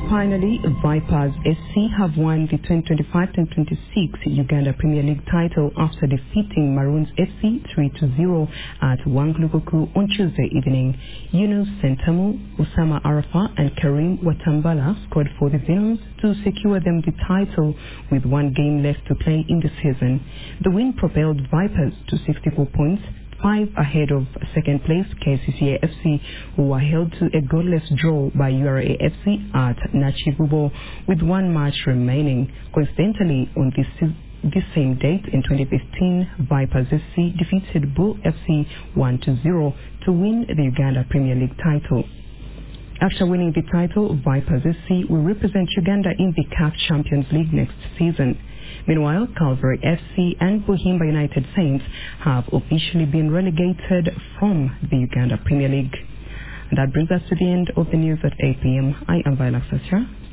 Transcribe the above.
Finally, Vipers SC have won the 2025-2026 Uganda Premier League title after defeating Maroons FC 3-0 at Wanglugoku on Tuesday evening. Yunus Sentamu, Usama Arafa and Karim Watambala scored for the Villains to secure them the title with one game left to play in the season. The win propelled Vipers to 64 points, 5 ahead of second place KCCA FC, who were held to a goalless draw by URA FC at Nachibubo with one match remaining. Coincidentally, on this same date in 2015, Vipers FC defeated Bull FC 1-0 to win the Uganda Premier League title. After winning the title, Vipers SC will represent Uganda in the CAF Champions League next season. Meanwhile, Calvary FC and Buhimba United Saints have officially been relegated from the Uganda Premier League. And that brings us to the end of the news at 8 p.m. I am Viola Sasha.